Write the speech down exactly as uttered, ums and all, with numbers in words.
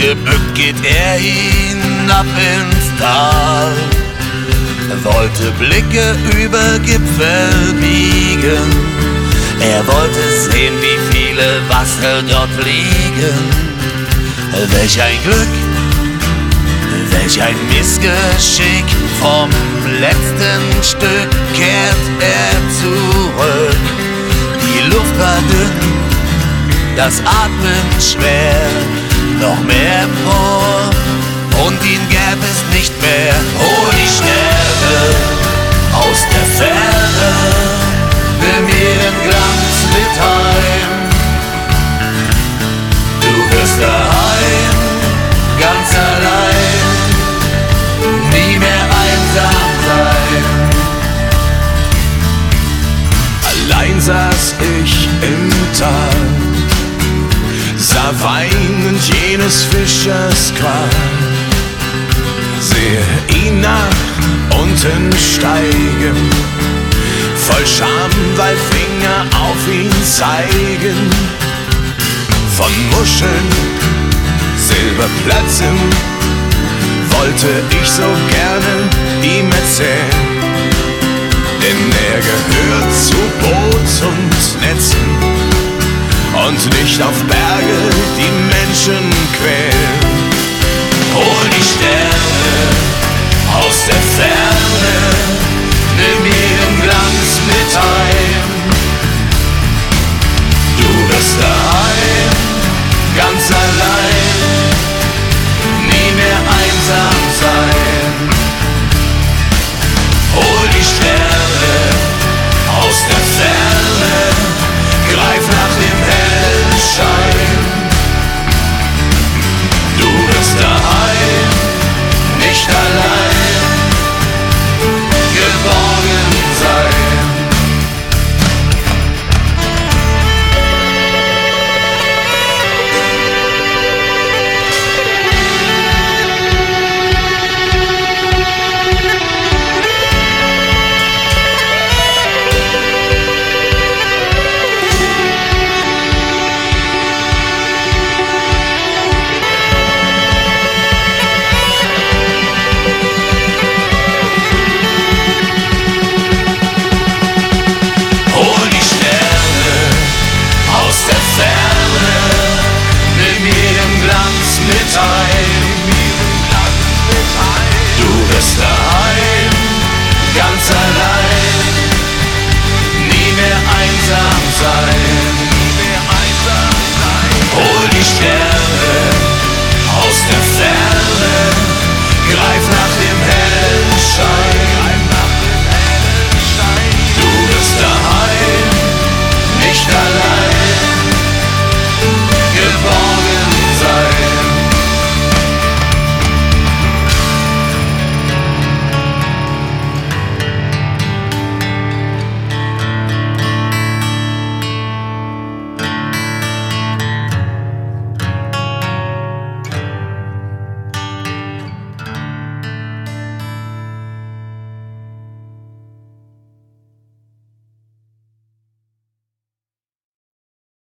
Gebückt geht er hinab ins Tal, wollte Blicke über Gipfel biegen. Er wollte sehen, wie viele Wasser dort liegen. Welch ein Glück, welch ein Missgeschick, vom letzten Stück kehrt er zurück. Die Luft war dünn, das Atmen schwer, noch mehr Empor und ihn gäb es nicht mehr. Oh, die Sterne aus der Ferne nimm ihren Glanz mit heim. Du wirst daheim, ganz allein, nie mehr einsam sein. Allein saß ich im Tal, sah weinend jenes Fischers Qual, sehe ihn nach unten steigen, voll Scham, weil Finger auf ihn zeigen. Von Muscheln, Silberplätzen wollte ich so gerne ihm erzählen, denn er gehört zu Boot und Netzen und nicht auf Berge, die Menschen quälen. Hol die Sterne aus der Ferne.